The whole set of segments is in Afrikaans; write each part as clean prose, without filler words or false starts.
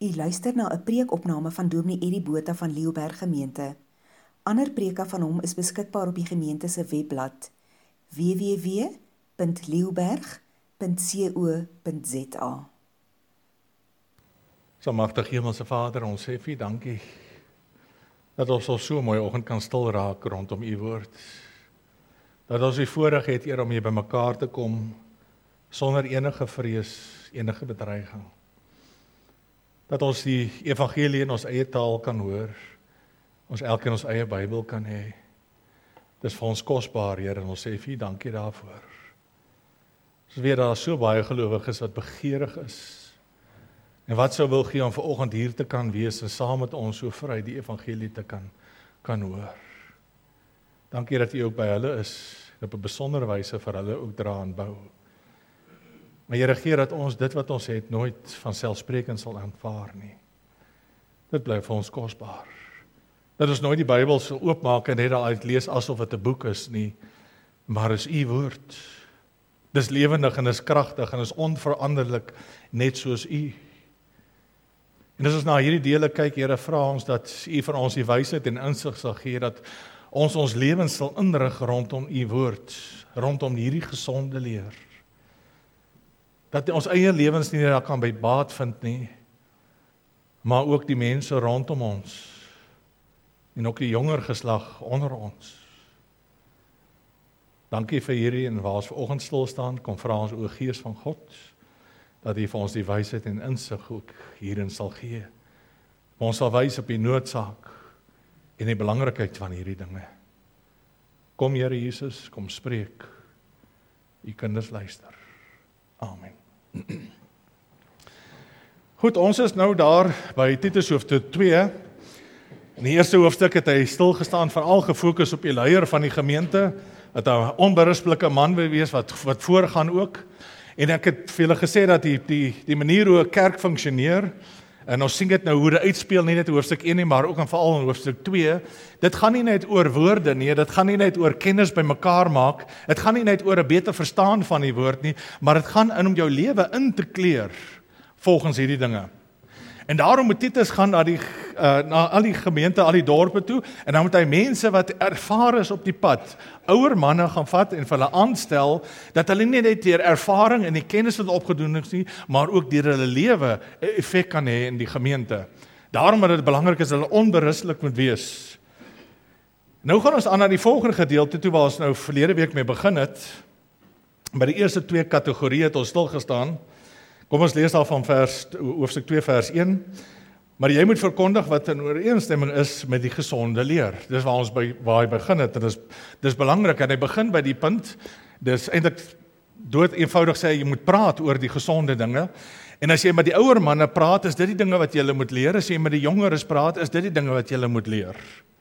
U luister na 'n preekopname van Dominee Eddie Botha van Leeuberg Gemeente. Ander preke van hom is beskikbaar op die gemeente se webblad www.leeuberg.co.za. Almagtige Hemelse Vader, ons sê vir U dankie dat ons op so 'n mooi oggend kan stil raak rondom U woord. Dat ons die voorreg het, Here, om hier bymekaar te kom sonder enige vrees, enige bedreiging. Dat ons die evangelie in ons eie taal kan hoor, ons elkeen ons eie Bybel kan hê. Dis vir ons kosbaar, Here, en ons sê vir U dankie daarvoor. Ons weet daar so baie gelowiges wat begeerig is. En wat sou wil gee om vanoggend hier te kan wees en saam met ons so vry die evangelie te kan hoor. Dankie dat U ook by hulle is, en op 'n besondere wyse vir hulle ook dra en bou. Maar Here, gee dat ons dit wat ons het nooit van selfsprekend sal aanvaar nie. Dit bly vir ons kosbaar. Dat ons nooit die Bybel sal oopmaak en net daaruit lees asof dit 'n boek is nie, maar is U woord. Dis lewendig en is kragtig en is onveranderlik net soos U. En as ons na hierdie dele kyk, Here, vra ons dat U vir ons die wysheid en insig sal gee, dat ons lewens sal inrig rondom U woord, rondom hierdie gesonde leer. Dat ons eie lewens nie daar kan by baat vind nie, maar ook die mense rondom ons, en ook die jonger geslag onder ons. Dankie vir hierdie, en waar ons vanoggend stil staan, kom vra ons o Gees van God, dat U vir ons die wysheid en insig ook hierin sal gee. Ons sal wys op die noodsaak en die belangrikheid van hierdie dinge. Kom Here Jesus, kom spreek. U kinders luister. Amen. Goed, ons is nou daar by Titus hoofstuk 2. In die eerste hoofstuk het hy stilgestaan, veral gefokus op die leier van die gemeente, dat hy 'n onberispelike man wil wees wat voorgaan ook. En ek het vir julle gesê dat die manier hoe 'n kerk funksioneer, en ons sien dit nou hoe dit uitspeel, nie net in hoofstuk 1 nie, maar ook en veral in hoofstuk 2, dit gaan nie net oor woorde nie, dit gaan nie net oor kennis by mekaar maak, dit gaan nie net oor 'n beter verstaan van die woord nie, maar dit gaan in om jou lewe in te kleur volgens hierdie dinge. En daarom moet Titus gaan na al die gemeente, al die dorpe toe, en dan moet hy mense wat ervaar is op die pad, ouer manne gaan vat en vir hulle aanstel, dat hulle nie net deur ervaring en die kennis wat opgedoen is nie, maar ook deur hulle lewe 'n effek kan hê in die gemeente. Daarom dat dit belangrik is dat hulle onberuslik moet wees. Nou gaan ons aan na die volgende gedeelte toe, waar ons nou verlede week mee begin het. By die eerste 2 kategorieë het ons stilgestaan. Kom ons lees daar van hoofstuk 2 vers 1. Maar jy moet verkondig wat in ooreenstemming is met die gesonde leer. Dis waar hy begin het. En dis belangrik, en hy begin by die punt. Dis eintlik dood eenvoudig sê jy moet praat oor die gesonde dinge. En as jy met die ouer manne praat, is dit die dinge wat jy moet leer. As jy met die jongeres praat, is dit die dinge wat jy moet leer.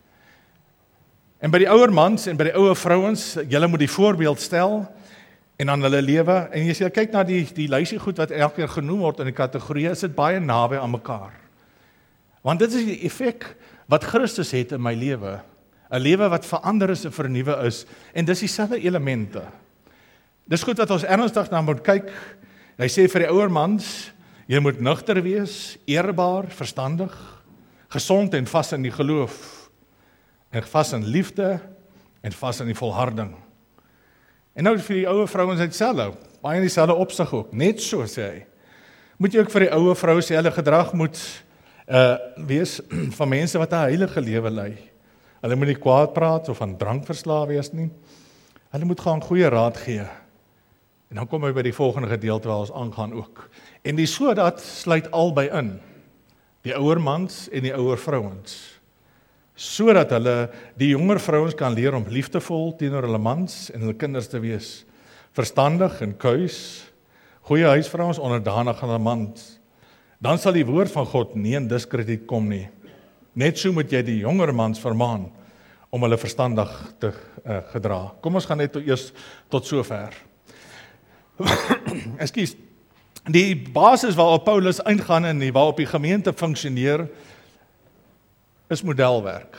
En by die ouer mans en by die ouer vrouens, jy moet die voorbeeld stel en aan hulle lewe, en as jy kyk na die lysie goed wat elke keer genoem word in die kategorieë, is dit baie naby aan mekaar. Want dit is die effek wat Christus het in my lewe, 'n lewe wat verander is en vernuwe is, en dis dieselfde elemente. Dis goed dat ons ernstig na moet kyk. Hy sê vir die ouer mans, jy moet nugter wees, eerbaar, verstandig, gesond en vas in die geloof, en vas in liefde, en vas in die volharding. En nou vir die ouer vrouens dieselfde, baie in dieselfde opsig ook, net so sê hy. Moet jy ook vir die ouer vrou sê, hulle gedrag moet wees van mense wat 'n heilige lewe lei. Hulle moet nie kwaad praat of aan drank verslaaf wees nie. Hulle moet gaan goeie raad gee. En dan kom hy by die volgende gedeelte waar ons aangaan ook. En die sodat sluit albei in, die ouer mans en die ouer vrouens, sodat hulle die jonger vrouens kan leer om liefdevol teenoor hulle mans en hulle kinders te wees, verstandig en kuis, goeie huisvrouens onderdanig aan hulle mans. Dan sal die woord van God nie in diskrediet kom nie. Net so moet jy die jonger mans vermaan om hulle verstandig te gedra. Kom ons gaan net eers tot sover. Ekskuus. Die basis waarop Paulus ingaan en waarop die gemeente funksioneer, is modelwerk.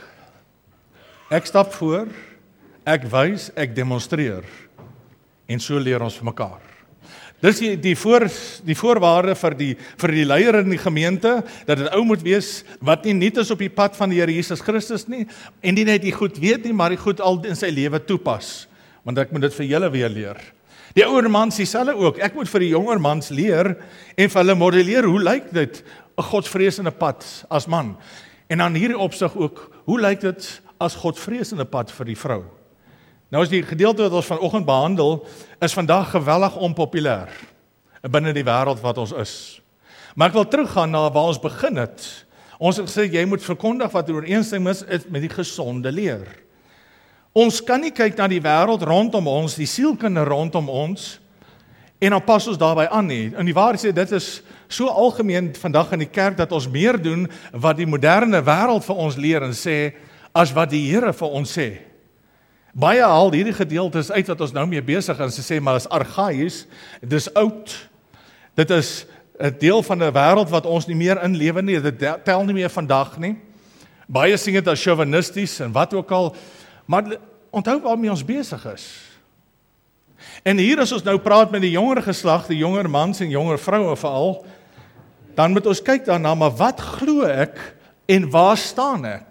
Ek stap voor, ek wys, ek demonstreer, en so leer ons vir mekaar. Dis die voorwaarde vir die leier in die gemeente, dat dit ou moet wees wat nie nuut is op die pad van die Here Jesus Christus nie, en nie net die goed weet nie, maar die goed al in sy lewe toepas. Want ek moet dit vir julle weer leer. Die ouer mans dieselfde ook. Ek moet vir die jonger mans leer en vir hulle modelleer, hoe lyk dit 'n godsvreesende pad as man? En dan hierdie opsig ook, hoe lyk dit as godsvreesende pad vir die vrou? Nou is die gedeelte wat ons vanoggend behandel, is vandag geweldig onpopulêr binne die wêreld wat ons is. Maar ek wil teruggaan na waar ons begin het. Ons het gesê, jy moet verkondig wat ooreenstem is met die gesonde leer. Ons kan nie kyk na die wêreld rondom ons, die sielkunde rondom ons, en dan pas ons daarbey aan nie. En die waarheid sê, dit is so algemeen vandag in die kerk, dat ons meer doen wat die moderne wêreld vir ons leer en sê, as wat die Here vir ons sê. Baie haal hierdie gedeeltes uit wat ons nou mee besig is, en sê, maar is argaïs, dit is oud, dit is 'n deel van 'n wêreld wat ons nie meer inlewe nie, dit tel nie meer vandag nie. Baie sien dit as chauvinisties en wat ook al, maar onthou waarmee ons besig is. En hier as ons nou praat met die jonger geslag, die jonger mans en jonger vroue veral, dan moet ons kyk daarna, maar wat glo ek en waar staan ek?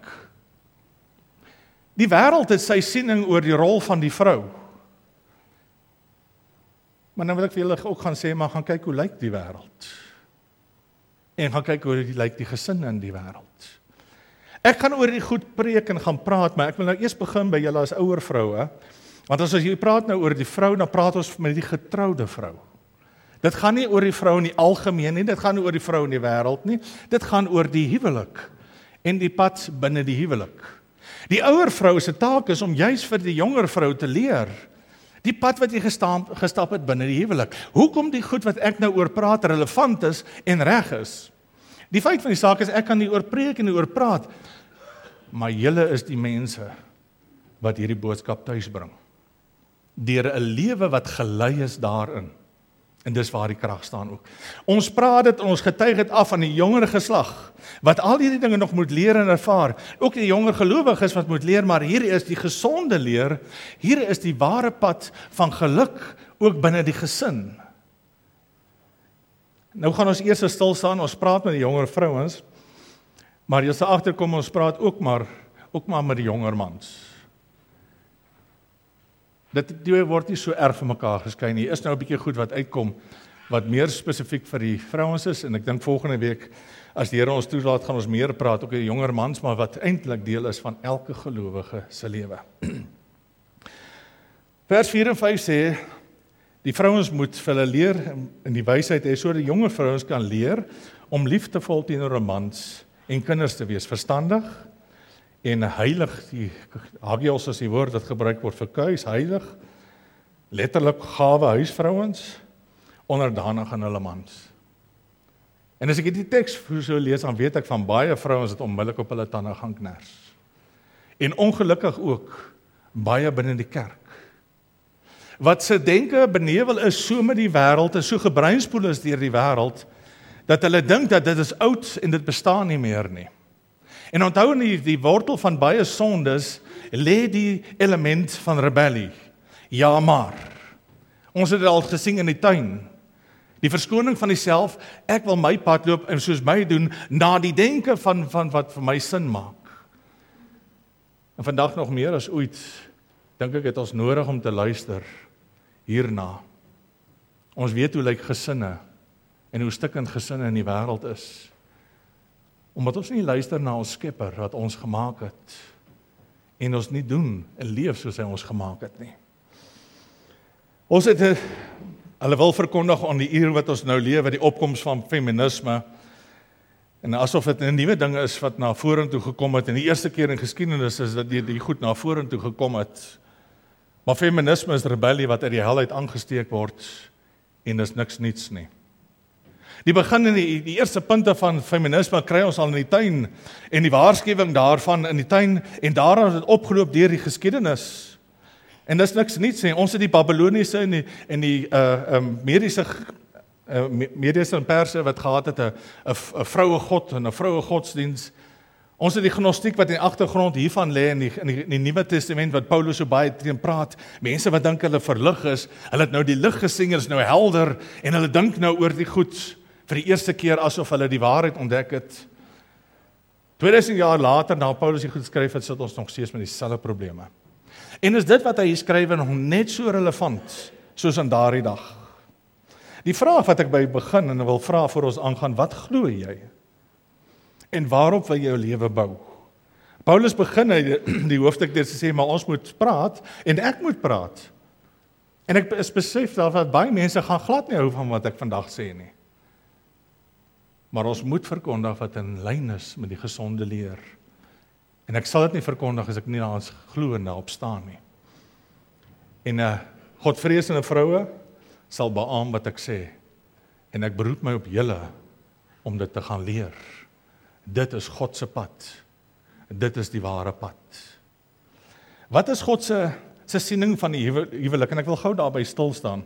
Die wêreld het sy siening oor die rol van die vrou. Maar nou wil ek vir julle ook gaan sê, maar gaan kyk hoe lyk die wêreld. En gaan kyk hoe lyk die gesinne in die wêreld. Ek gaan oor die goed preek en gaan praat, maar ek wil nou eers begin by julle as ouer vroue. Want as jy praat nou oor die vrou, dan praat ons met die getroude vrou. Dit gaan nie oor die vrou in die algemeen nie, dit gaan nie oor die vrou in die wêreld nie, dit gaan oor die huwelik en die pad binne die huwelik. Die ouer vrou se taak is om juis vir die jonger vrou te leer, die pad wat jy gestap het binne die huwelik. Hoekom die goed wat ek nou oor praat relevant is en reg is. Die feit van die saak is, ek kan nie oor preek en nie oor praat, maar julle is die mense wat hierdie boodskap tuisbring. Deur 'n lewe wat gelei is daarin. En dis waar die krag staan ook. Ons praat dit en ons getuig dit af aan die jonger geslag, wat al hierdie dinge nog moet leer en ervaar. Ook die jonger gelowiges wat moet leer, maar hier is die gesonde leer, hier is die ware pad van geluk, ook binne die gesin. Nou gaan ons eers stil staan, ons praat met die jonger vrouens, maar jy sal agterkom, ons praat ook maar met die jonger mans. Dit word nie so erg vir mekaar geskei nie. Is nou 'n bietjie goed wat uitkom, wat meer spesifiek vir die vrouens is, en ek dink volgende week, as die Here ons toelaat, gaan ons meer praat, ook oor die jonger mans, maar wat eintlik deel is van elke gelowige se lewe. Vers 4 en 5 sê, die vrouens moet vir hulle leer in die wysheid hê, sodat die jonger vrouens kan leer om liefdevol teenoor 'n mans en kinders te wees, verstandig en heilig. Die hagios is die woord wat gebruik word vir kuis, heilig, letterlik gawe huisvrouens, onderdanig aan hulle mans. En as ek die teks so lees, dan weet ek van baie vrouens wat onmiddellik op hulle tande gaan kners. En ongelukkig ook baie binne die kerk. Wat se denke benevel is so met die wêreld, en so gebreinspoel is deur die wêreld, dat hulle dink dat dit is oud en dit bestaan nie meer nie. En onthou die wortel van baie sondes, lê die element van rebellie. Ja maar. Ons het dit al gesien in die tuin. Die verskoning van diself, ek wil my pad loop en soos my doen, na die denke van wat vir my sin maak. En vandag nog meer as ooit, dink ek het ons nodig om te luister hierna. Ons weet hoe lyk gesinne en hoe stikkend gesinne in die wêreld is. Omdat ons nie luister na ons Skepper wat ons gemaak het en ons nie doen en leef soos hy ons gemaak het nie. Ons het hulle wil verkondig aan die uur wat ons nou lewe, die opkoms van feminisme, en asof dit 'n nuwe ding is wat na vorentoe gekom het, en die eerste keer in geskiedenis is dat die goed na vorentoe gekom het. Maar feminisme is rebellie wat uit die hel uit aangesteek word, en dis niks niets nie. Die begin in die eerste punte van feminisme kry ons al in die tuin, en die waarskuwing daarvan in die tuin, en daar het dit opgeloop deur die geskiedenis. En dis niks niets nie. Ons het die Babyloniese en die Mediese en Perse wat gehad het 'n vroue god en 'n vroue godsdiens, Ons het die gnostiek wat in die agtergrond hiervan lê in die Nuwe Testament wat Paulus so baie teen praat. Mense wat dink hulle verlig is, hulle het nou die lig gesien, hulle is nou helder en hulle dink nou oor die goed vir die eerste keer asof hulle die waarheid ontdek het. 2000 jaar later, na Paulus die goed skryf het, sit ons nog steeds met dieselfde probleme. En is dit wat hy hier skryf nog net so relevant soos aan daardie dag? Die vraag wat ek by begin en wil vra voor ons aangaan, wat glo jy? En waarop wil jy jou lewe bou? Paulus begin die hoofstuk deur te sê, maar ons moet praat en ek moet praat. En ek is besef dat baie mense gaan glad nie hou van wat ek vandag sê nie. Maar ons moet verkondig wat in lyn is met die gesonde leer. En ek sal dit nie verkondig as ek nie daaraan glo en daarop staan nie. En Godvreesende vroue sal beamoen wat ek sê. En ek beroep my op julle om dit te gaan leer. Dit is God se pad. Dit is die ware pad. Wat is God se siening van die huwelik? En ek wil gou daarby stil staan.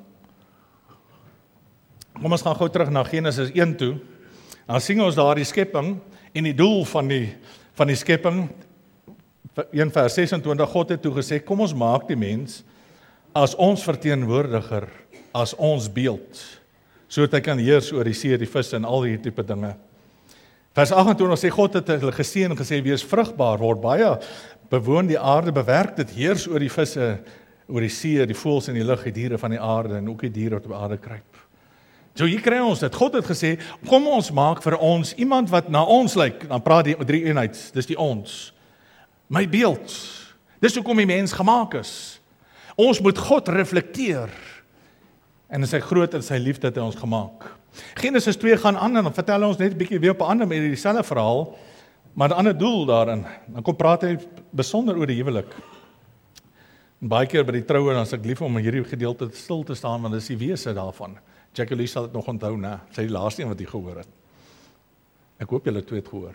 Kom ons gaan gou terug na Genesis 1 toe. Dan sien ons daar die skepping en die doel van die skepping. 1 vers 26, God het toe gesê, kom ons maak die mens as ons verteenwoordiger, as ons beeld, sodat hy kan heers oor die see, die visse en al die tipe dinge. Vers 28 sê God het hulle geseën en gesê, wees vrugbaar, word baie, bewoon die aarde, bewerk dit, heers oor die visse, oor die see, die voëls en die lug, die diere van die aarde en ook die diere wat op die aarde kruip. So hier kry ons dit. God het gesê, kom ons maak vir ons iemand wat na ons lyk. Dan praat die drie eenheid, dis die ons. My beeld. Dis hoekom die mens gemaak is. Ons moet God reflekteer. En in sy groot en sy liefde het hy ons gemaak. Genesis 2 gaan aan en dan vertel ons net 'n bietjie weer op 'n ander manier dieselfde verhaal, maar 'n ander doel daarin. Dan kom praat hy besonder oor die huwelik. En baie keer by die troue dan is ek lief om hierdie gedeelte stil te staan want dis die wese daarvan. Jacqueline sal dit nog onthou, né? Sy die laaste een wat jy gehoor het. Ek hoop julle twee het gehoor.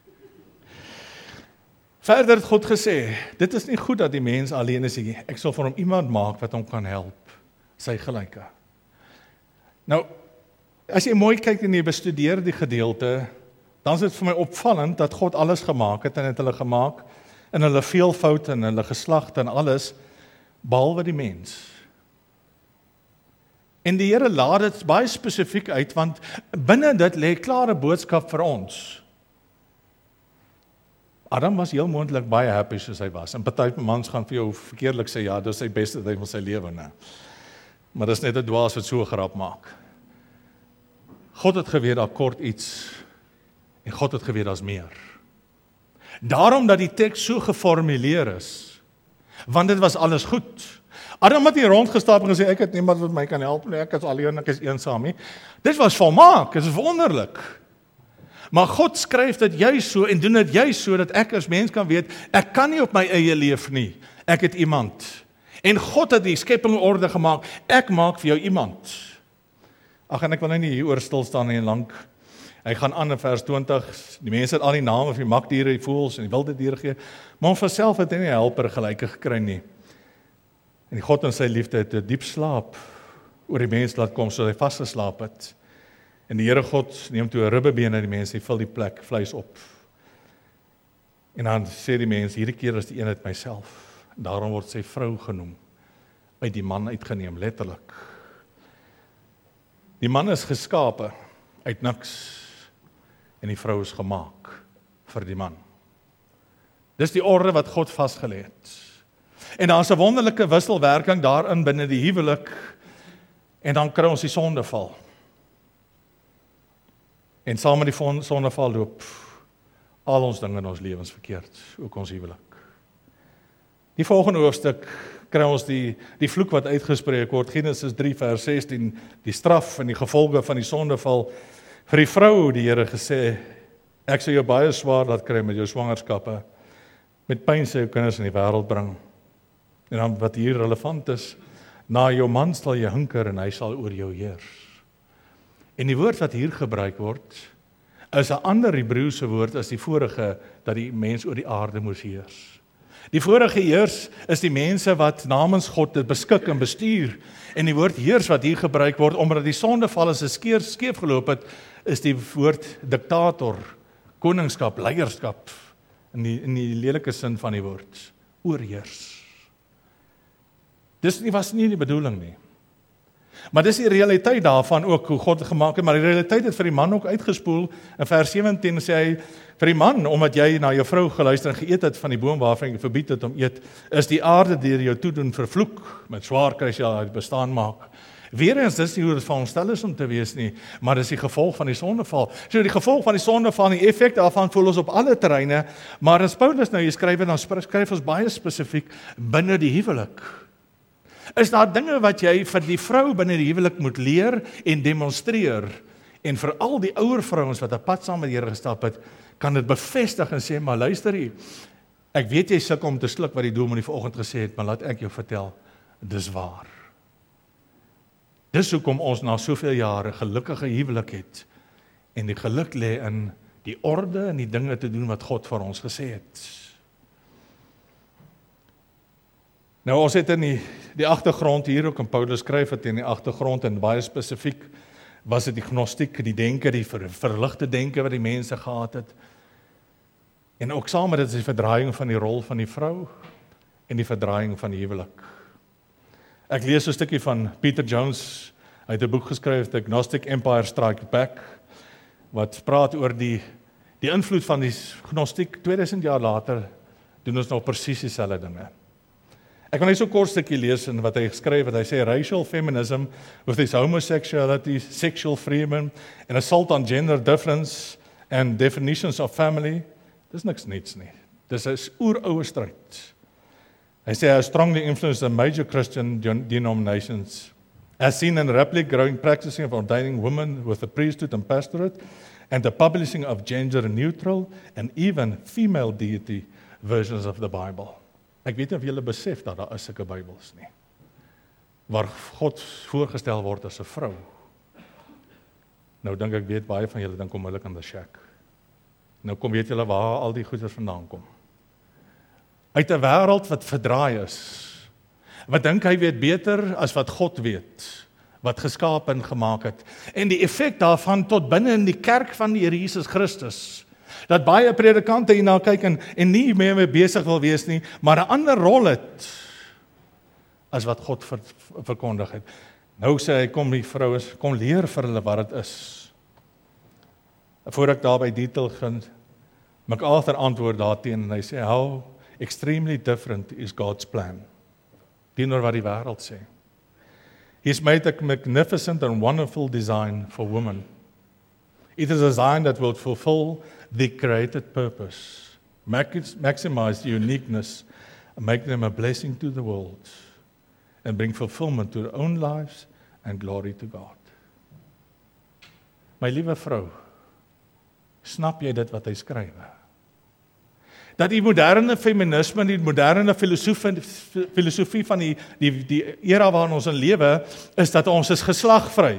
Verder het God gesê, dit is nie goed dat die mens alleen is nie. Ek sal vir hom iemand maak wat hom kan help, sy gelyke. Nou, as jy mooi kyk en jy bestudeer die gedeelte, dan is dit vir my opvallend dat God alles gemaak het en het hulle gemaak in hulle veelvoud en hulle geslagte en alles, behalwe die mens. En die Here laat dit baie spesifiek uit, want binne dit lê klare boodskap vir ons. Adam was heel moontlik baie happy soos hy was. En party mans gaan vir jou verkeerlik sê, ja, dis sy beste tyd van sy lewe, né? Maar dis net 'n dwaas wat so grap maak. God het geweet daar kort iets, en God het geweet daar's meer. Daarom dat die teks so geformuleer is, want dit was alles goed. Adam het hier rondgestap en gesê, ek het niemand wat my kan help nie, ek is alleen, ek is eensaam nie. Dit was volmaak, dit is wonderlik. Maar God skryf dit juist so en doen dit juist so dat ek as mens kan weet, ek kan nie op my eie leef nie. Ek het iemand. En God het die skepping orde gemaak. Ek maak vir jou iemand. Ag, en ek wil nou nie hier oor stil staan nie lank. Hy gaan aan in vers 20. Die mense het al die name vir die makdiere, die voëls en die wilde diere gegee, maar om vanself het hy nie 'n helper gelyke gekry nie. En God in sy liefde het 'n diep slaap oor die mens laat kom sodat hy vasgeslaap het. En die Here God neem toe 'n ribbebeen uit die mens en vul die plek vleis op. En dan sê die mens, hierdie keer is die een uit myself. Daarom word sy vrou genoem, uit die man uitgeneem, letterlik. Die man is geskape uit niks en die vrou is gemaak vir die man. Dis die orde wat God vasgelê het. En daar's 'n wonderlike wisselwerking daarin binne die huwelik en dan kry ons die sondeval. En saam met die sondeval loop al ons dinge in ons lewens verkeerd, ook ons huwelik. Die volgende hoofstuk kry ons die vloek wat uitgespreek word, Genesis 3 vers 16, die straf en die gevolge van die sondeval. Vir die vrou die Here gesê, ek sal jou baie swaar laat kry met jou swangerskappe, met pyn sal jou kinders in die wêreld bring. En dan wat hier relevant is, na jou man sal jy hinker en hy sal oor jou heers. En die woord wat hier gebruik word, is 'n ander Hebreëse woord as die vorige, dat die mens oor die aarde moes heers. Die vorige heers is die mense wat namens God dit beskik en bestuur, en die woord heers wat hier gebruik word, omdat die sondeval as 'n skeef geloop het, is die woord diktator, koningskap, leierskap. in die lelike sin van die woord, oorheers. Dis was nie die bedoeling nie. Maar dis die realiteit daarvan ook, hoe God gemaak het, maar die realiteit het vir die man ook uitgespoel. In vers 17 sê hy, vir die man, omdat jy na jou vrou geluister en geëet het van die boom waarvan ek verbied het om eet, is die aarde deur jou toedoen vervloek, met swaar kry jy uit bestaan maak. Weereens, dis nie hoe dit veronderstel is om te wees nie, maar dis die gevolg van die sondeval. So die gevolg van die sondeval, die effek daarvan voel ons op alle terreine, maar as Paulus nou hier skryf, dan skryf ons baie spesifiek binne die huwelik. Is daar dinge wat jy vir die vrou binne die huwelik moet leer en demonstreer, en vir al die ouer vrouens wat 'n pad saam met die Here gestap het, kan dit bevestig en sê, maar luister hier, ek weet jy sukkel om te sluk wat die dominee vanoggend gesê het, maar laat ek jou vertel, dis waar. Dis hoekom ons na soveel jare gelukkige huwelik het, en die geluk lê in die orde en die dinge te doen wat God vir ons gesê het. Nou ons het in die agtergrond hier ook, en Paulus skryf het in die agtergrond, en baie spesifiek was dit die gnostiek, die denke, die verligte denke wat die mense gehad het. En ook saam met dit is die verdraaiing van die rol van die vrou, en die verdraaiing van die huwelik. Ek lees 'n stukkie van Peter Jones, hy het 'n boek geskryf, The Gnostic Empire Strikes Back, wat praat oor die invloed van die gnostiek. 2000 jaar later doen ons nog presies dieselfde dinge. Ek kan net so 'n kort stukkie lees in wat hy geskryf het. Hy sê racial feminism with its homosexuality, sexual freedom and assault on gender difference and definitions of family. Dis niks niets nie. Dis 'n oeroue stryd. Hy sê hy strongly influenced the major Christian denominations, as seen in rapidly growing practicing of ordaining women with the priesthood and pastorate, and the publishing of gender-neutral and even female deity versions of the Bible. Ek weet nie of julle besef dat daar is sulke Bybels nie, waar God voorgestel word as 'n vrou. Nou dink ek weet baie van julle dink onmiddellik aan die shack. Nou kom weet julle waar al die goeders vandaan kom. Uit 'n wêreld wat verdraai is, wat dink hy weet beter as wat God weet, wat geskaap en gemaak het. En die effek daarvan tot binne in die kerk van die Here Jesus Christus, dat baie predikante hierna kyk en nie meer mee besig wil wees nie, maar 'n ander rol het as wat God verkondig het. Nou sê hy, kom die vrouens, kom leer vir hulle wat dit is. Voor ek daarby detail gaan, MacArthur antwoord daarteen en hy sê, how extremely different is God's plan, teenoor wat die wêreld sê. He's made a magnificent and wonderful design for women. It is a design that will fulfill the created purpose, maximize the uniqueness, and make them a blessing to the world, and bring fulfillment to their own lives and glory to God. My liewe vrou, snap jy dit wat hy skryf? Dat die moderne feminisme, die moderne filosofie van die era waarin ons in lewe, is dat ons is geslagvry.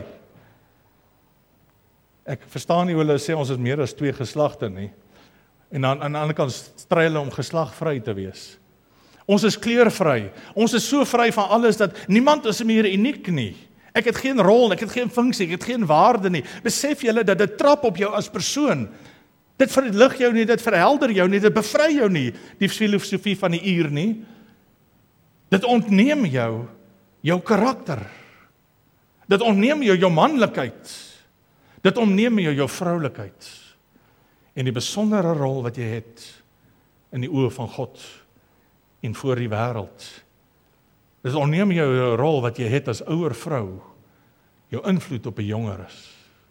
Ek verstaan nie hoe hulle sê ons is meer as 2 geslagte nie. En aan die ander kant stry hulle om geslagvry te wees. Ons is kleurvry. Ons is so vry van alles dat niemand is meer uniek nie. Ek het geen rol, ek het geen funksie, ek het geen waarde nie. Besef julle dat dit trap op jou as persoon. Dit verlig jou nie, dit verhelder jou nie, dit bevry jou nie, die filosofie van die uur nie. Dit ontneem jou karakter. Dit ontneem jou manlikheid. Dit ontneem jou vroulikheid. En die besondere rol wat jy het in die oë van God en voor die wêreld. Dit ontneem jou rol wat jy het as ouer vrou, jou invloed op 'n jongeres.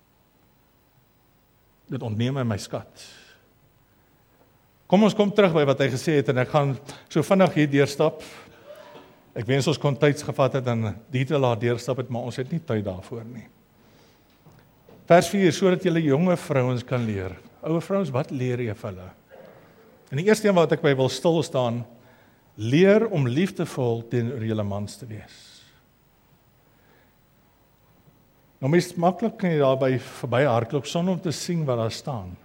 Dit ontneem my skat. Kom ons kom terug by wat hy gesê het en ek gaan so vinnig hier deurstap. Ek wens ons kon tyds gevat het en detail daar deurstap het, maar ons het nie tyd daarvoor nie. Vers 4, sodat julle jonge vrouens kan leer. Ouer vrouens, wat leer jy vir hulle? En die eerste een wat ek by wil stil staan, leer om liefdevol teenoor julle mans te wees. Nou mens maklik kan jy daarby verby hardloop sonder om te sien wat daar staan.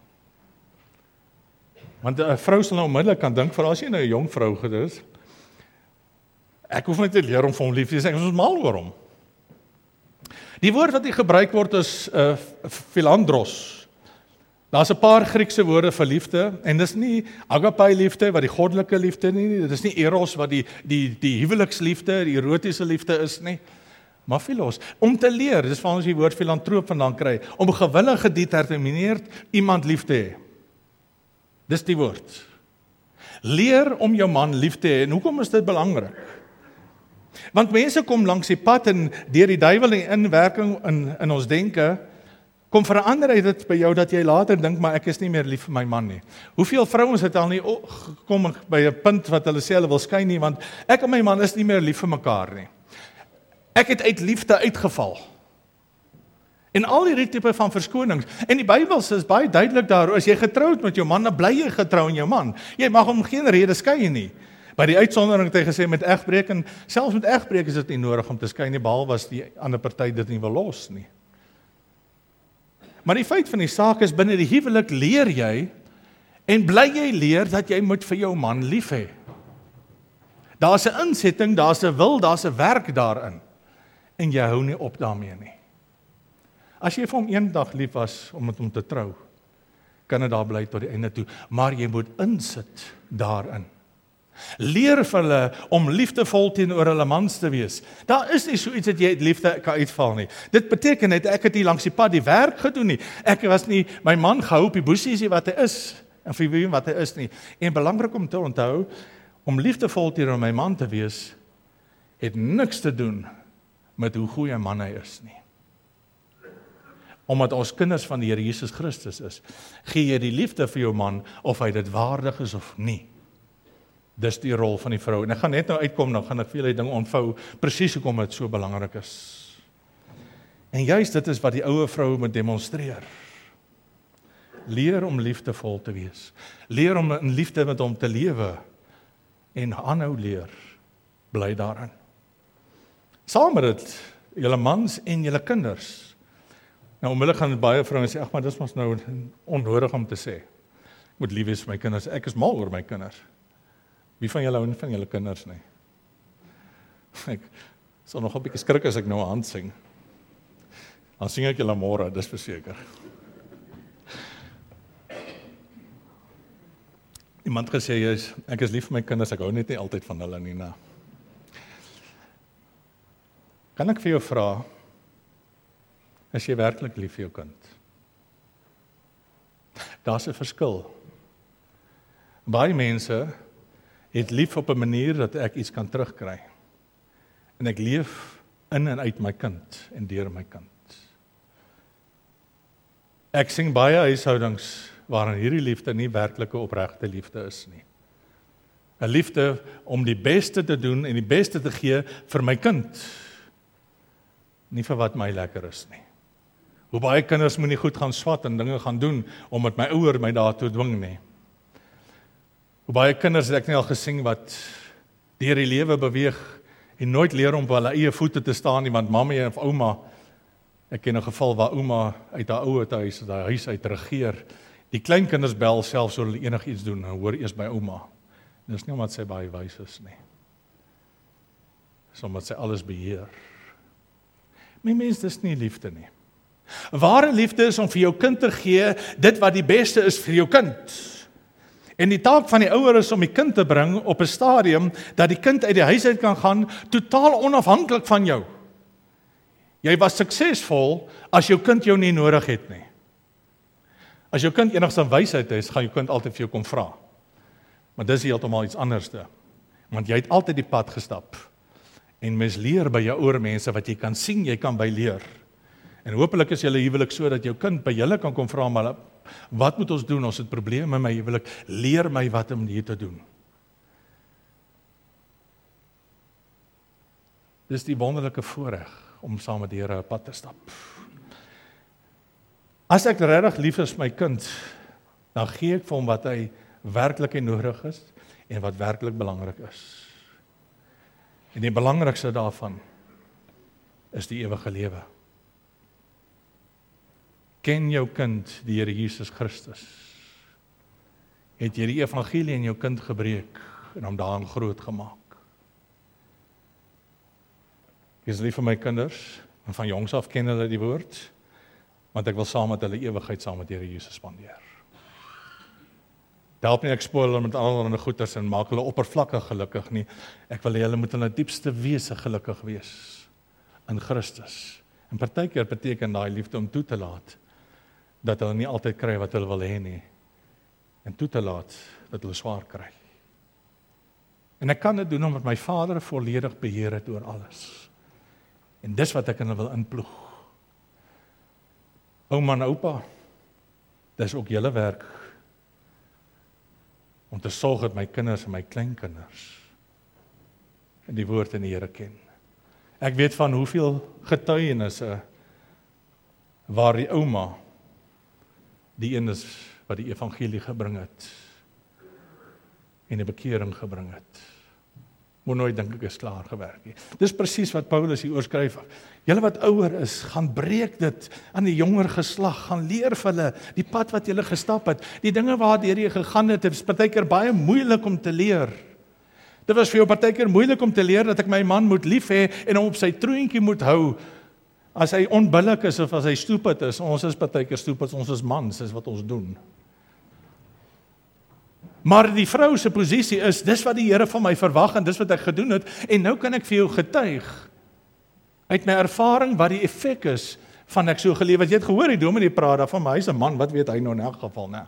Want 'n vrou sal nou onmiddellik kan dink, veral as jy nou 'n jong vrou is, ek hoef net te leer om vir hom lief te wees, ek is mal oor hom. Die woord wat hier gebruik word is philandros. Daar's 'n paar Griekse woorde vir liefde en dis nie agape liefde wat die goddelike liefde nie, dit is nie eros wat die huweliksliefde, die erotiese liefde is nie, maar philos, om te leer, dis waar ons die woord filantroop vandaan kry, om gewillig gedetermineerd iemand lief te hê. Dis die woord. Leer om jou man lief te hê. En hoekom is dit belangrik? Want mense kom langs die pad en deur die duiwel en inwerking in ons denke, kom verander hy dit by jou dat jy later dink, maar ek is nie meer lief vir my man nie. Hoeveel vrouens het al nie gekom by 'n punt wat hulle sê hulle wil skei nie, want ek en my man is nie meer lief vir mekaar nie. Ek het uit liefde uitgeval. En al hierdie tipe van verskonings. En die Bybel is baie duidelik daar, as jy getroud met jou man, dan bly jy getrou aan jou man. Jy mag hom geen rede skei nie. By die uitsondering het hy gesê met egbreek, en selfs met egbreek is dit nie nodig om te skei nie, behalwe as die ander party dit nie wil los nie. Maar die feit van die saak is, binne die huwelik leer jy, en bly jy leer dat jy moet vir jou man lief hê. Daar's 'n insetting, daar's 'n wil, daar's 'n werk daarin. En jy hou nie op daarmee nie. As jy vir hom eendag lief was om met hom te trou, kan dit daar bly tot die einde toe, maar jy moet insit daarin. Leer vir hulle om liefdevol teenoor hulle mans te wees. Daar is nie so iets dat jy uit liefde kan uitval nie. Dit beteken net, ek het hier langs die pad die werk gedoen nie. Ek was nie my man gehou op die boesies wat hy is, en vir wie wat hy is nie. En belangrik om te onthou, om liefdevol teenoor my man te wees, het niks te doen met hoe goeie man hy is nie. Omdat ons kinders van die Here Jesus Christus is, gee jy die liefde vir jou man, of hy dit waardig is of nie. Dis die rol van die vrou. En ek gaan net nou uitkom, nou gaan ek vir julle dinge ontvou, presies hoekom dit so belangrik is. En juist dit is wat die ouer vrou moet demonstreer. Leer om liefdevol te wees. Leer om in liefde met hom te lewe. En aanhou leer. Bly daarin. Saam met dit, julle mans en julle kinders. Nou, onmiddellik gaan baie vrouens sê, ag, maar dis mos nou onnodig om te sê. Ek moet lief wees vir my kinders. Ek is mal oor my kinders. Wie van julle hou nie van julle kinders nie? Ek sal nog 'n bietjie skrik as ek nou 'n hand sing. Dan sing ek julle môre, dis verseker. Iemand gesê, ek is lief vir my kinders, ek hou net nie altyd van hulle nie. Nou. Kan ek vir jou vra, is jy werklik lief vir jou kind? Daar's 'n verskil. Baie mense het lief op 'n manier dat ek iets kan terugkry. En ek leef in en uit my kind en deur my kind. Ek sien baie huishoudings waarin hierdie liefde nie werklike opregte liefde is nie. 'n Liefde om die beste te doen en die beste te gee vir my kind. Nie vir wat my lekker is nie. Hoe baie kinders moet nie goed gaan swat en dinge gaan doen, omdat my ouer my daartoe dwing nie. Hoe baie kinders het ek nie al gesien wat deur die lewe beweeg en nooit leer om op hulle eie voete te staan nie, want mamma of ouma, ek ken 'n geval waar ouma uit haar ouer huis uit regeer. Die kleinkinders bel selfs as hulle enigiets doen, en hoor eers by ouma. Dis nie omdat sy baie wys is nie. Dis omdat sy alles beheer. My mens, dis nie liefde nie. Ware liefde is om vir jou kind te gee dit wat die beste is vir jou kind. En die taak van die ouer is om die kind te bring op 'n stadium dat die kind uit die huis uit kan gaan, totaal onafhanklik van jou. Jy was suksesvol as jou kind jou nie nodig het nie. As jou kind enigstens wysheid is, gaan jou kind altyd vir jou kom vra. Maar dis heeltemal iets anderste. Want jy het altyd die pad gestap. En mens leer by jou ouer mense wat jy kan sien, jy kan by leer. En hopelik is julle huwelik so dat jou kind by julle kan kom vra, maar wat moet ons doen? Ons het probleme met my huwelik. Leer my wat om hier te doen. Dis die wonderlike voorreg om saam met die Here 'n pad te stap. As ek regtig lief is vir my kind, dan gee ek vir hom wat hy werklik nodig is en wat werklik belangrik is. En die belangrikste daarvan is die ewige lewe. Ken jou kind, die Here Jesus Christus. Het jy die evangelie in jou kind gebreek en hom daarin groot gemaak? Ek is lief vir my kinders, en van jongs af ken hulle die woord. want ek wil saam met hulle ewigheid saam met die Here Jesus spandeer. Help nie ek spoil hulle met allerlei goeders en maak hulle oppervlakkig gelukkig nie. Ek wil hê hulle moet in hulle diepste wese gelukkig wees in Christus. En partykeer beteken daai liefde om toe te laat dat hulle nie altyd kry wat hulle wil hê nie, en toe te laat dat hulle swaar kry. En ek kan dit doen omdat my Vader volledig beheer het oor alles. En dis wat ek in hulle wil inploeg. Ouma en oupa, dis ook julle werk om te sorg dat my kinders en my kleinkinders in die woord in die Here ken. Ek weet van hoeveel getuienisse waar die ouma die een is wat die evangelie gebring het en die bekering gebring het. Moet nooit dink ek is klaar gewerk nie. Dis presies wat Paulus hier oorskryf. Julle wat ouer is, gaan breek dit aan die jonger geslag, gaan leer vir hulle die pad wat julle gestap het. Die dinge waardeur jy gegaan het, is partykeer baie moeilik om te leer. Dit was vir jou partykeer moeilik om te leer dat ek my man moet lief hê en hom op sy troontjie moet hou. As hy onbillik is of as hy stupid is, ons is partykeer stupid, ons is mans, is wat ons doen. Maar die vrou se posisie is, dis wat die Here van my verwag en dis wat ek gedoen het, en nou kan ek vir jou getuig uit my ervaring wat die effek is van ek so geleef het. Jy het gehoor die dominee praat daarvan, maar hy's 'n man, wat weet hy nou in elk geval, né?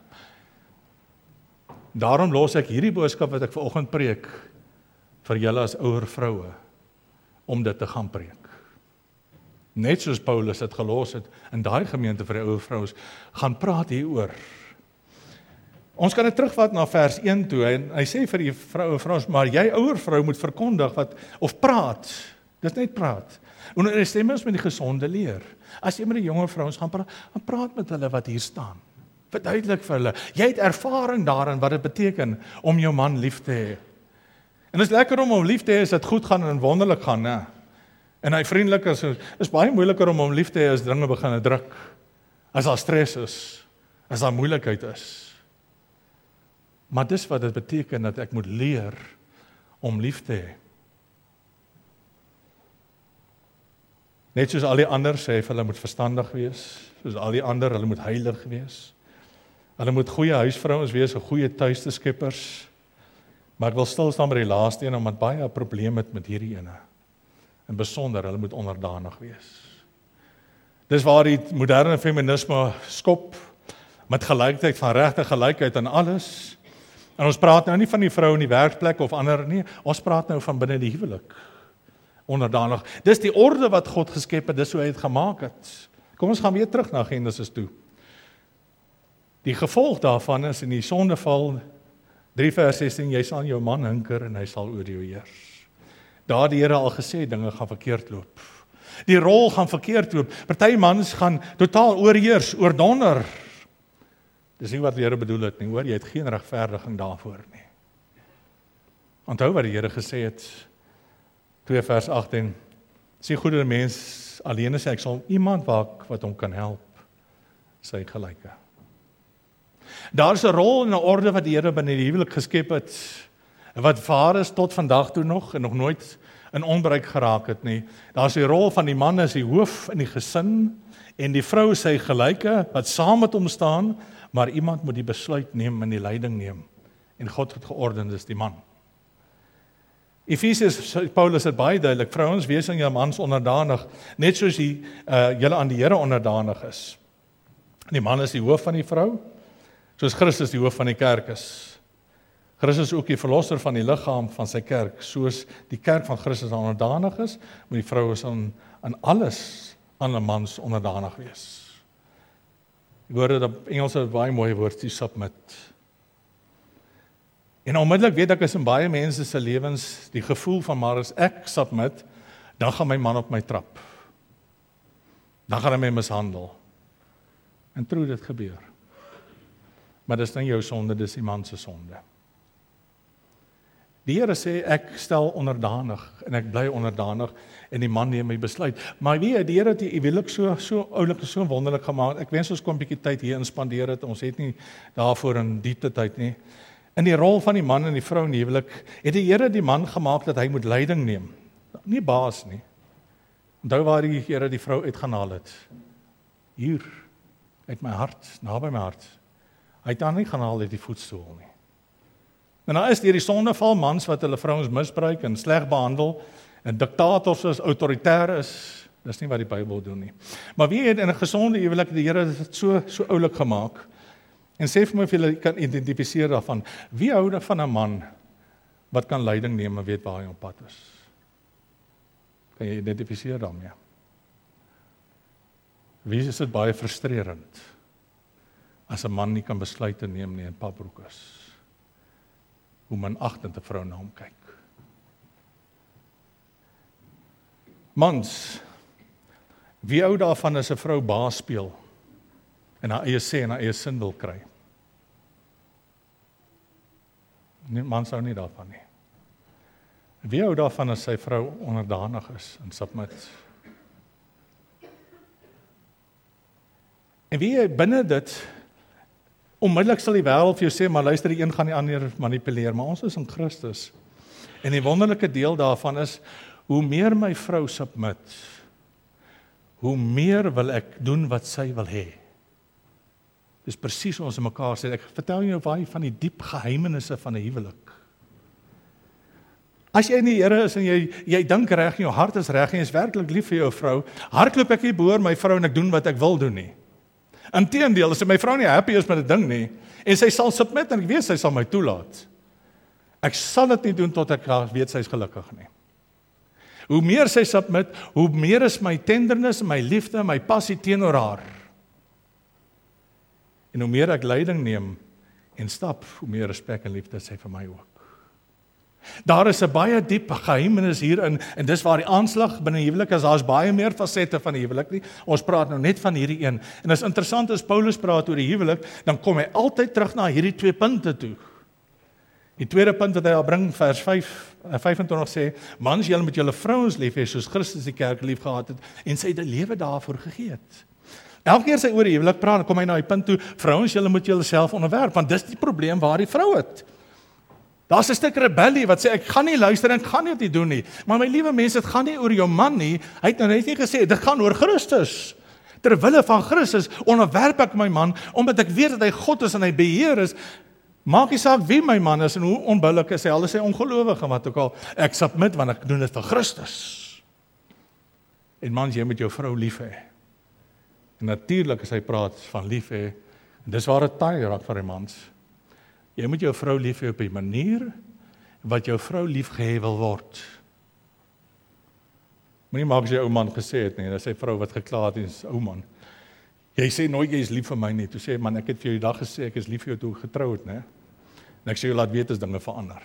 Daarom los ek hierdie boodskap wat ek vanoggend preek vir julle as ouer vroue om dit te gaan preek. Net soos Paulus dit gelos het in daai gemeente vir die ouer vrouens, gaan praat hieroor. Ons kan dit terugvat na vers 1 toe, en hy sê vir die vrouens, maar jy ouer vrou moet verkondig of praat, dis net praat, en stem ons met die gesonde leer. As jy met die jonger vrouens gaan praat met hulle wat hier staan, verduidelik vir hulle, jy het ervaring daarin wat dit beteken om jou man lief te hê. En dit is lekker om hom lief te hê as dit goed gaan en wonderlik gaan, né? En hy vriendelik is baie moeiliker om hom lief te hê as dinge begin druk, as daar stres is, as daar moeilikheid is. Maar dis wat dit beteken dat ek moet leer om lief te hê. Net soos al die ander sê, hulle moet verstandig wees, soos al die ander, hulle moet heilig wees. Hulle moet goeie huisvrouens wees, goeie tuisteskeppers. Maar ek wil stil staan by die laaste een, omdat baie 'n probleem het met hierdie ene. In besonder, hulle moet onderdanig wees. Dis waar die moderne feminisme skop, met gelykheid van regte gelykheid in alles. En ons praat nou nie van die vrou in die werkplek of ander nie, ons praat nou van binne die huwelik. Onderdanig. Dis die orde wat God geskep het, dis hoe hy het gemaak het. Kom ons gaan weer terug na Genesis toe. Die gevolg daarvan is in die sondeval 3 vers 16, jy sal jou man hinker en hy sal oor jou heers. Daar die Here al gesê, dinge gaan verkeerd loop. Die rol gaan verkeerd loop. Party mans gaan totaal oorheers, oordonder. Dis nie wat die Here bedoel het nie, hoor, jy het geen regverdiging daarvoor nie. Onthou wat die Here gesê het, 2 vers 18, sê goed dat 'n mens alleen is, ek sal iemand waak wat hom kan help, sy gelyke. Daar is 'n rol en 'n orde wat die Here binne die huwelik geskep het, en wat waar is tot vandag toe nog, en nog nooit in onbruik geraak het nie. Daar is die rol van die man as die hoof in die gesin, en die vrou sy gelyke, wat saam met hom staan, maar iemand moet die besluit neem en die leiding neem. En God het georden, dis die man. Efesiërs, Paulus het baie duidelik, vrouens, wees aan julle mans onderdanig, net soos julle aan die Here onderdanig is. Die man is die hoof van die vrou, soos Christus die hoof van die kerk is. Christus is ook die verlosser van die liggaam van sy kerk, soos die kerk van Christus onderdanig is, moet die vrou is aan alles aan 'n mans onderdanig wees. Ek hoor dit op Engels 'n baie mooi woord, to submit. En onmiddellik weet ek is in baie mense se lewens die gevoel van, maar as ek submit, dan gaan my man op my trap. Dan gaan hy my mishandel. En trou dit gebeur. Maar dis nie jou sonde, dis die man se sonde. Die Here sê, ek stel onderdanig, en ek bly onderdanig, en die man neem my besluit. Maar weet jy, die Here het die huwelik so oulik, so wonderlik gemaak. Ek wens ons kon 'n bietjie tyd hier inspandeer het, ons het nie daarvoor in diepte tyd nie. In die rol van die man en die vrou in die huwelik, het die Here die man gemaak dat hy moet leiding neem. Nie baas nie. Onthou waar die Here die vrou uitgehaal het. Hier, uit my hart, naby my hart. Hy het dan nie gaan haal uit die voetstoel nie. En daar is deur die sondeval mans wat hulle vrouens misbruik en sleg behandel, en diktators is, autoritair is, dis nie wat die Bybel doen nie. Maar wie het in 'n gesonde huwelik, die Here het dit so oulik gemaak, en sê vir my of julle kan identifiseer daarvan, wie hou van 'n man, wat kan leiding neem en weet waar hy op pad is? Kan jy identifiseer daarmee? Wie is dit baie frustrerend, as 'n man nie kan besluite neem nie en papbroek is? Hoe minagtend 'n vrou na hom kyk. Mans, wie hou daarvan as 'n vrou baas speel en haar eie sê en haar eie sin wil kry? Nee, mans hou nie daarvan nie. Wie hou daarvan as sy vrou onderdanig is en submit? En wie binne dit, onmiddellik sal die wêreld vir jou sê, maar luister, die een gaan die ander manipuleer, maar ons is in Christus. En die wonderlike deel daarvan is, hoe meer my vrou submit, hoe meer wil ek doen wat sy wil hê. Dis presies ons in mekaar sê, ek vertel jou van die diep geheimenisse van 'n huwelik. As jy in die Here is en jy dink reg en jou hart is reg en jy is werklik lief vir jou vrou, hardloop ek nie boor my vrou en ek doen wat ek wil doen nie. Inteendeel, as my vrou nie happy is met 'n ding nie, en sy sal submit en ek weet sy sal my toelaat, ek sal dit nie doen tot ek weet sy is gelukkig nie. Hoe meer sy submit, hoe meer is my tenderness, my liefde, my passie teenoor haar. En hoe meer ek leiding neem en stap, hoe meer respek en liefde sy vir my ook. Daar is 'n baie diep geheimenis hierin, en dis waar die aanslag binne huwelik is. Daar's baie meer fasette van die huwelik nie. Ons praat nou net van hierdie een. En is interessant as Paulus praat oor die huwelik, dan kom hy altyd terug na hierdie 2 punte toe. Die tweede punt wat hy al bring, vers 25 sê, mans, julle moet julle vrouens lief hê soos Christus die kerk lief gehad het en sy die lewe daarvoor gegee het. Elke keer sy oor die huwelik praat, dan kom hy na die punt toe, vrouens, julle moet julleself onderwerp, want dis die probleem waar die vrou het. Daar's 'n stuk rebellie wat sê, ek gaan nie luister en ek gaan dit nie doen nie. Maar my liewe mense, dit gaan nie oor jou man nie. Hy het nou net nie gesê, dit gaan oor Christus. Terwille van Christus onderwerp ek my man, omdat ek weet dat hy God is en hy beheer is. Maak nie saak wie my man is en hoe onbillik is hy, al is hy ongelowig en wat ook al. Ek submit want ek doen dit vir Christus. En mans, jy moet jou vrou lief hê. En natuurlik as hy praat van lief hê, dis waar dit taai raak vir die mans. Jy moet jou vrou lief hê op 'n manier wat jou vrou lief gehê wil word. Moenie maak as jy ou man gesê het nie, dis sy vrou wat gekla het en is ou man. Jy sê nooit jy is lief vir my nie. Toe sê man, ek het vir jou die dag gesê ek is lief vir jou toe getrou het, né? En ek sê jy laat weet as dinge verander.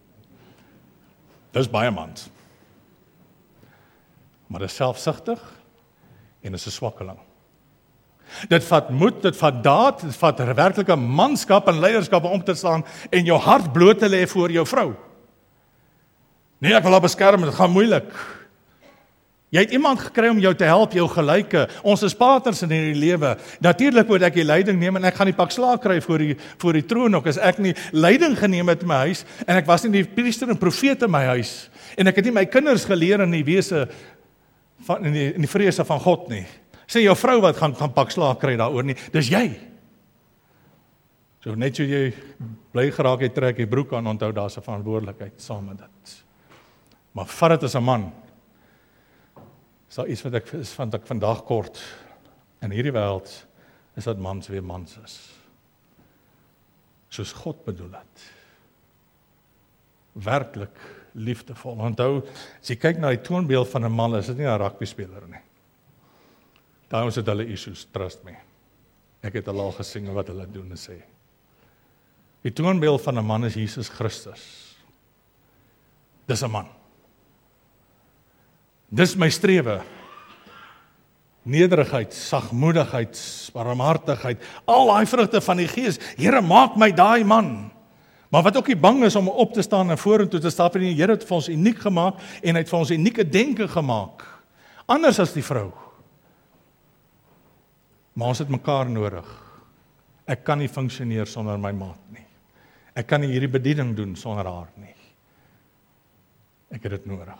Dis baie mans. Maar dis selfsugtig en is 'n swakkeling. Dit vat moed, dit vat daad, dit vat werklike manskap en leierskap om te staan en jou hart bloot te lê voor jou vrou. Nee, ek wil haar beskerm, dit gaan moeilik. Jy het iemand gekry om jou te help, jou gelyke. Ons is partners in hierdie lewe. Natuurlik moet ek die leiding neem en ek gaan die pak slaag kry voor die troon ook as ek nie leiding geneem het in my huis en ek was nie die priester en profeet in my huis en ek het nie my kinders geleer in die wese van in die vrese van God nie. Sê jou vrou wat gaan pak slaag kry daaroor nie, dis jy. So net so jy bly geraak het, trek jy broek aan, onthou daar's 'n verantwoordelikheid saam met dit. Maar vat dit as 'n man. Is daar iets wat ek vandag kort in hierdie wêreld is dat mans weer mans is. Soos God bedoel het. Werklik liefdevol. Onthou, as jy kyk na die toonbeeld van 'n man, is dit nie 'n rugbyspeler nie. Daarom het hulle issues, trust me. Ek het al gesien wat hulle doen en sê. Die toonbeeld van 'n man is Jesus Christus. Dis 'n man. Dis my strewe. Nederigheid, sagmoedigheid, barmhartigheid, al daai vrugte van die Gees. Here, maak my daai man. Maar wat ook nie bang is om op te staan en vorentoe te stap, en die Here het vir ons uniek gemaak en hy het vir ons unieke denke gemaak. Anders as die vrou. Maar ons het mekaar nodig. Ek kan nie funksioneer sonder my maat nie. Ek kan nie hierdie bediening doen sonder haar nie. Ek het dit nodig.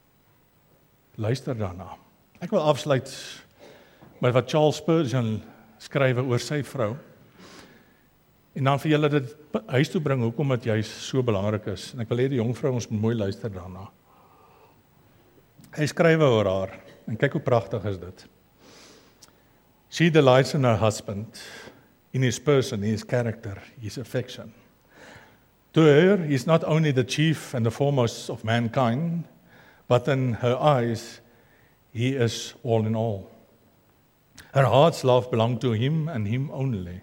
Luister daarna. Ek wil afsluit met wat Charles Spurgeon skrywe oor sy vrou. En dan vir julle dit huis toe bring, hoekom dit juist so belangrik is. En ek wil hê die jong vrou ons moet mooi luister daarna. Hy skrywe oor haar, en kyk hoe pragtig is dit. She delights in her husband, in his person, his character, his affection. To her, he is not only the chief and the foremost of mankind, but in her eyes, he is all in all. Her heart's love belongs to him and him only.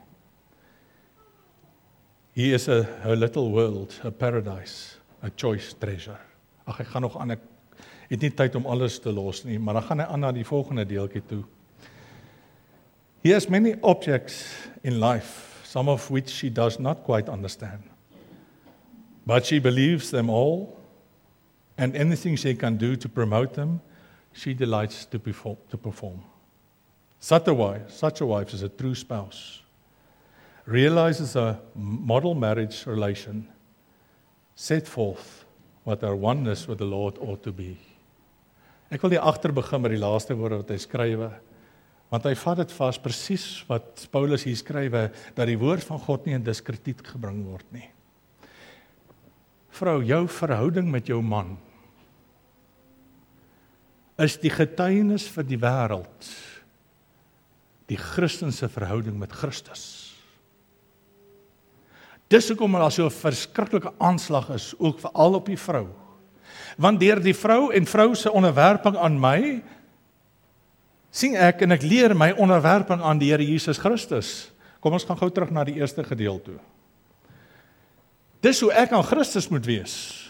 He is her little world, her paradise, a choice treasure. Ag, ek gaan nog aan, ek het nie tyd om alles te los nie, maar dan gaan hy aan na die volgende deeltjie toe. He has many objects in life, some of which she does not quite understand. But she believes them all, and anything she can do to promote them, she delights to perform. Such a wife is a true spouse. Realizes a model marriage relation, set forth what our oneness with the Lord ought to be. Ek wil hier agter begin met die laaste woorde wat hy skrywe, want hy vat dit vas presies wat Paulus hier skrywe, dat die woord van God nie in diskrediet gebring word nie. Vrou, jou verhouding met jou man is die getuienis vir die wêreld, die Christense verhouding met Christus. Dis hoekom daar so 'n verskriklike aanslag is, ook veral op die vrou. Want deur die vrou en vrou se onderwerping aan my, sien ek en ek leer my onderwerping aan die Here Jesus Christus. Kom ons gaan gou terug na die eerste gedeelte toe. Dis hoe ek aan Christus moet wees.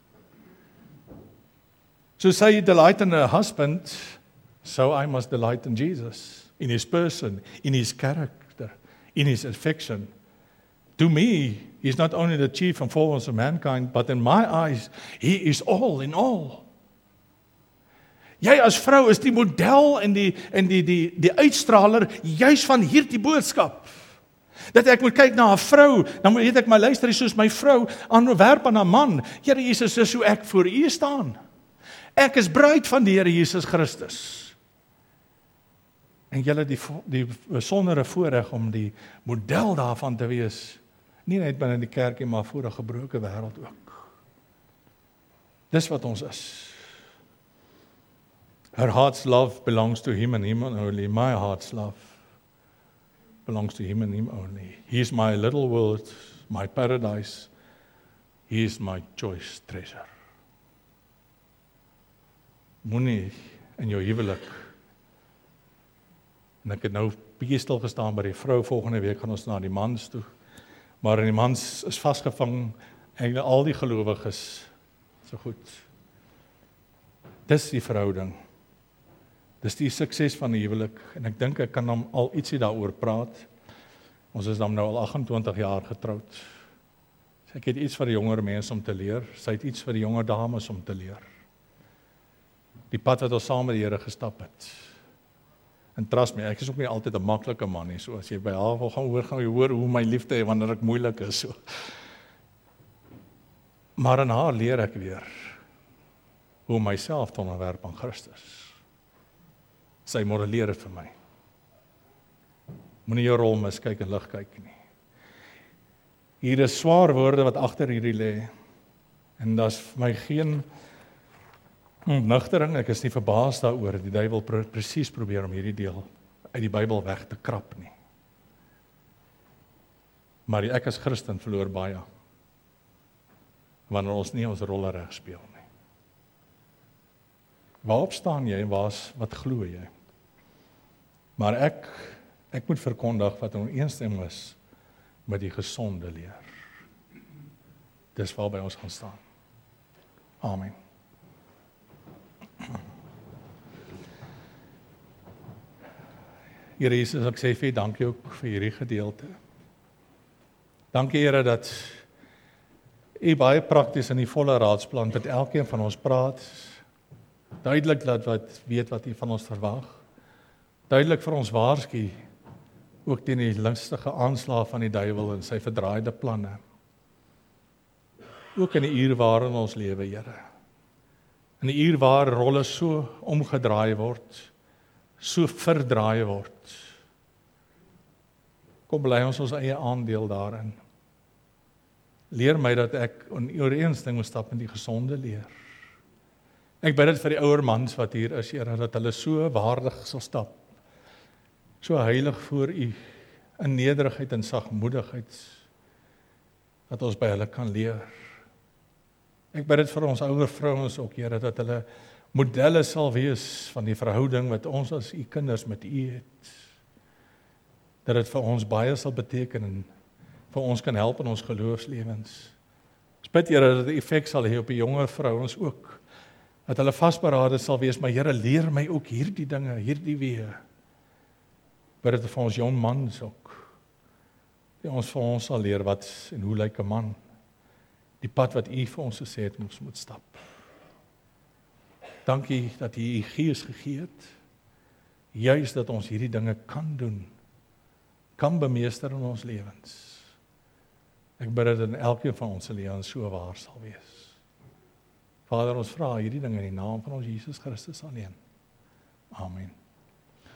So say delight in her husband, so I must delight in Jesus, in his person, in his character, in his affection. To me, he is not only the chief and foremost of mankind, but in my eyes, he is all in all. Jy as vrou is die model en die uitstraler juis van hierdie boodskap. Dat ek moet kyk na 'n vrou, dan weet ek my luister is soos my vrou aanwerp aan 'n man. Here Jesus, dis hoe ek voor U staan. Ek is bruid van die Here Jesus Christus. En julle die besondere voorreg om die model daarvan te wees, nie net binne die kerkie, maar voor 'n gebroke wêreld ook. Dis wat ons is. Her heart's love belongs to him and him only. My heart's love belongs to him and him only. He is my little world, my paradise. He is my choice treasure. Moenie in jou huwelik, en ek het nou bietjie stil gestaan by die vrou, volgende week gaan ons na die mans toe, maar die mans is vasgevang, en al die gelowiges, so goed. Dis die verhouding. Dis die sukses van die huwelik, en ek dink ek kan hom al ietsie daaroor praat. Ons is dan nou al 28 jaar getroud. So ek het iets vir die jonger mense om te leer, sy het iets vir die jonger dames om te leer. Die pad wat ons saam met die Here gestap het. En trust me, ek is ook nie altyd 'n maklike man nie, so as jy by haar wil gaan hoor hoe my liefde is wanneer ek moeilik is, so. Maar in haar leer ek weer hoe myself te onderwerp aan Christus. Sy modelleer dit vir my. Moenie jou rol miskyk en lig kyk nie. Hier is swaar woorde wat agter hierdie lê. En daar's vir my geen nugtering, ek is nie verbaas daaroor, die duiwel presies probeer om hierdie deel uit die Bybel weg te krap nie. Maar ek as Christen verloor baie, wanneer ons nie ons rolle reg speel nie. Waarop staan jy en wat glo jy? Maar ek moet verkondig wat in ooreenstemming is met die gesonde leer. Dis waarby ons gaan staan. Amen. Here Jesus, ek sê vir U dankie ook vir hierdie gedeelte. Dankie Here dat U baie prakties in die volle raadsplan met elkeen van ons praat. Duidelik weet wat U van ons verwag. Duidelik vir ons waarsku ook teen die listige aanslag van die duiwel en sy verdraaide planne. Ook in die uur waarin ons lewe, Here. In die uur waar rolle so omgedraai word, so verdraai word. Kom bly ons eie aandeel daarin. Leer my dat ek in ooreenstemming moet stap met die gesonde leer. Ek bid dit vir die ouer mans wat hier is, Here, dat hulle so waardig sal stap, so heilig voor U, in nederigheid en sagmoedigheid, dat ons by hulle kan leer. Ek bid dit vir ons ouer vrouens ook, Here, dat hulle modelle sal wees van die verhouding wat ons as U kinders met U het. Dat dit vir ons baie sal beteken en vir ons kan help in ons geloofslewens. Ons bid, Here, dat die effek sal hê op die jonger vrouens ook, dat hulle vasberade sal wees, maar Here, leer my ook hierdie dinge, hierdie weë. Bid dit vir ons jong mans ook, die ons vir ons sal leer wat en hoe lyk 'n man, die pad wat U vir ons gesê het, ons moet stap. Dankie dat U U Gees gegee het, juis dat ons hierdie dinge kan doen, kan bemeester in ons lewens. Ek bid dat in elkeen van ons se lewens so waar sal wees. Vader, ons vra hierdie dinge in die naam van ons Jesus Christus alleen. Amen.